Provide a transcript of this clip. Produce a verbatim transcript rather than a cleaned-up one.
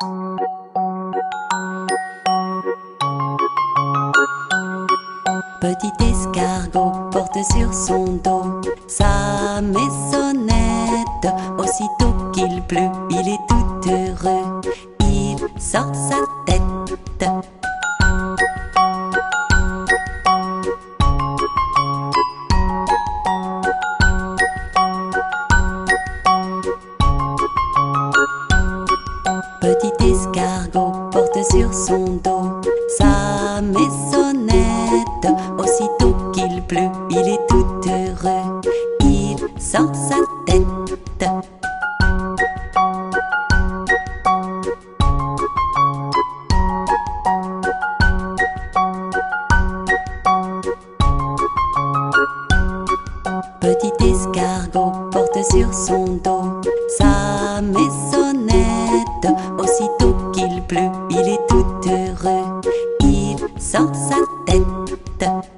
Petit escargot porte sur son dos sa maisonnette. Aussitôt qu'il pleut, il est tout heureux, il sort sa tête. Petit escargot porte sur son dos sa maisonnette. Aussitôt qu'il pleut, il est tout heureux, il sort sa tête. Petit escargot porte sur son dos sa maisonnette. Aussitôt qu'il pleut, il est tout heureux, il sort sa tête.